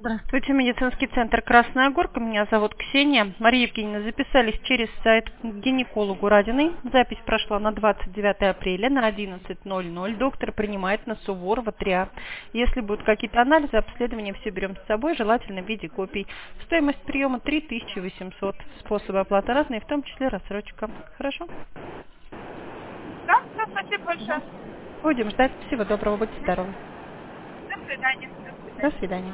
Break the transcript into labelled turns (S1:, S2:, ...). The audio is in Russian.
S1: Здравствуйте, медицинский центр «Красная Горка». Меня зовут Ксения. Мария Евгеньевна, записались через сайт к гинекологу Радиной. Запись прошла на 29 апреля на 11:00. Доктор принимает на Суворова 3А. Если будут какие-то анализы, обследования, все берем с собой, желательно в виде копий. Стоимость приема 3800. Способы оплаты разные, в том числе рассрочка. Хорошо?
S2: Да, все, спасибо большое.
S1: Будем ждать. Всего доброго, будьте здоровы.
S2: До свидания.
S1: До свидания.